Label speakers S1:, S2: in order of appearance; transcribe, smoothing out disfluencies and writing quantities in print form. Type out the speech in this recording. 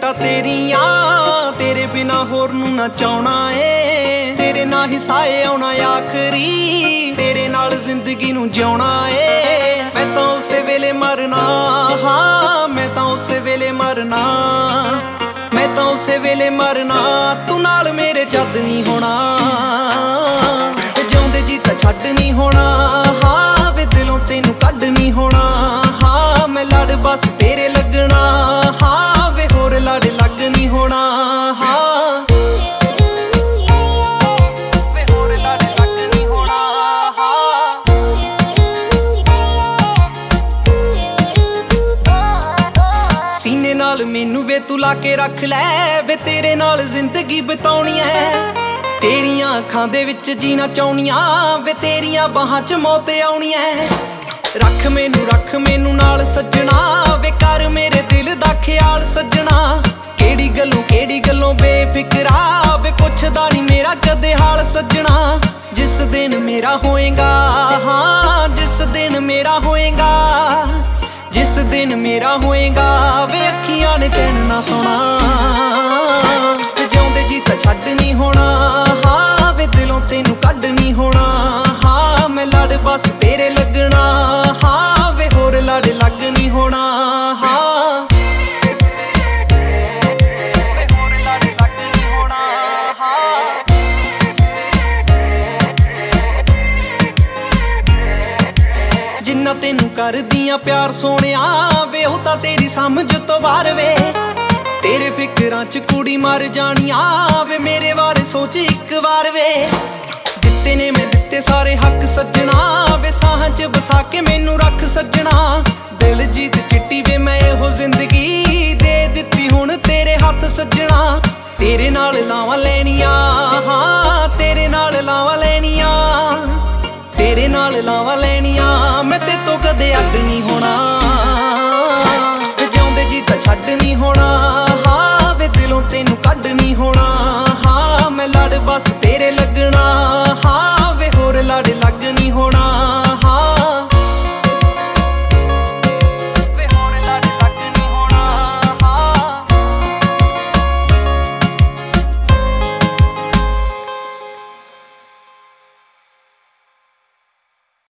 S1: ਲਾਈਟਾਂ ਤੇਰੀਆਂ, ਤੇਰੇ ਬਿਨਾ ਹੋਰ ਨੂੰ ਨਾ ਚਾਹਣਾ ਏ। ਤੇਰੇ ਨਾਲ ਹੀ ਸਾਏ ਆਉਣਾ ਆਖਰੀ, ਤੇਰੇ ਨਾਲ ਜ਼ਿੰਦਗੀ ਨੂੰ ਜਿਉਣਾ ਏ। ਮੈਂ ਤਾਂ ਉਸੇ ਵੇਲੇ ਮਰਨਾ, ਹਾਂ ਮੈਂ ਤਾਂ ਉਸੇ ਵੇਲੇ ਮਰਨਾ, ਮੈਂ ਤਾਂ ਉਸੇ ਵੇਲੇ ਮਰਨਾ, ਤੂੰ ਨਾਲ ਮੇਰੇ ਜਦ ਨਹੀਂ ਹੋਣਾ। ਜਿਉਂਦੇ ਜੀ ਤਾਂ ਛੱਡ ਨਹੀਂ ਹੋਣਾ, ਹਾਂ ਵੇ ਦਿਲੋਂ ਤੈਨੂੰ ਕੱਢ ਨਹੀਂ ਹੋਣਾ। ਹਾਂ ਮੈਂ ਲੜ ਬਸ ਤੇਰੇ ਲੱਗਣਾ, ਹਾਂ ਵੇ ਹੋਰ ਲੜ ਲੱਗ ਨਹੀਂ ਹੋਣਾ। ਹਾਂ ਵੇ ਹੋਰ ਲੜ ਲੱਗ ਨਹੀਂ ਹੋਣਾ। ਸੀਨੇ ਨਾਲ ਮੈਨੂੰ ਵੇ ਤੂੰ ਲਾ ਕੇ ਰੱਖ ਲੈ, ਵੇ ਤੇਰੇ ਨਾਲ ਜ਼ਿੰਦਗੀ ਬਿਤਾਉਣੀ ਐ। ਤੇਰੀਆਂ ਅੱਖਾਂ ਦੇ ਵਿੱਚ ਜੀਣਾ ਚਾਹੁੰਨੀਆਂ, ਵੇ ਤੇਰੀਆਂ ਬਾਹਾਂ 'ਚ ਮੌਤ ਆਉਣੀ ਐ। ਰੱਖ ਮੈਨੂੰ ਨਾਲ ਸੱਜਣਾ, ਵੇ ਕਰ ਮੇਰੇ ਦਿਲ ਦਾ ਖਿਆਲ ਸੱਜਣਾ। ਕਿਹੜੀ ਗੱਲੋਂ ਬੇਫਿਕਰਾ, ਵੇ ਪੁੱਛਦਾ ਨਹੀਂ ਮੇਰਾ ਕਦੇ ਹਾਲ ਸੱਜਣਾ। ਜਿਸ ਦਿਨ ਮੇਰਾ ਹੋਏਗਾ, ਹਾਂ ਜਿਸ ਦਿਨ ਮੇਰਾ ਹੋਏਗਾ, ਜਿਸ ਦਿਨ ਮੇਰਾ ਹੋਏਗਾ, ਵੇ ਅੱਖੀਆਂ ਨੇ ਚੈਨ ਨਾ ਸੋਣਾ। ਜਿਉਂਦੇ ਜੀ ਤਾਂ ਛੱਡ ਨਹੀਂ ਹੋਣਾ, ਹਾਂ ਵੇ ਦਿਲੋਂ ਤੈਨੂੰ ਕੱਢ ਨਹੀਂ ਹੋਣਾ। ਹਾਂ ਮੈਂ ਲੜ ਬਸ ਤੇਰੇ ਲੱਗਣਾ, ਹਾਂ ਵੇ ਹੋਰ ਲੜ ਲੱਗ ਨਹੀਂ ਹੋਣਾ। ਹਾਂ ਵੇ ਹੋਰ ਲੜ ਲੱਗ ਨਹੀਂ ਹੋਣਾ। ਹਾਂ ਜਿੰਨਾ ਤੈਨੂੰ ਕਰਦੀਆਂ ਪਿਆਰ ਸੋਹਣਿਆ, ਵੇ ਉਹ ਤਾਂ ਤੇਰੀ ਸਮਝ ਤੋਂ ਬਾਹਰ ਵੇ। ਤੇਰੇ ਫਿਕਰਾਂ 'ਚ ਕੁੜੀ ਮਰ ਜਾਣੀਆਂ, ਵੇ ਮੇਰੇ ਬਾਰੇ ਸੋਚ ਇੱਕ ਵਾਰ ਵੇ। ਦਿੱਤੇ ਨੇ ਮੈਂ ਦਿੱਤੇ ਸਾਰੇ ਹੱਕ ਸੱਜਣਾ, ਵੇ ਸਾਹਾਂ 'ਚ ਵਸਾ ਕੇ ਮੈਨੂੰ ਰੱਖ ਸੱਜਣਾ। ਦਿਲਜੀਤ ਚਿੱਟੀ ਵੇ ਮੈਂ ਇਹੋ ਜ਼ਿੰਦਗੀ,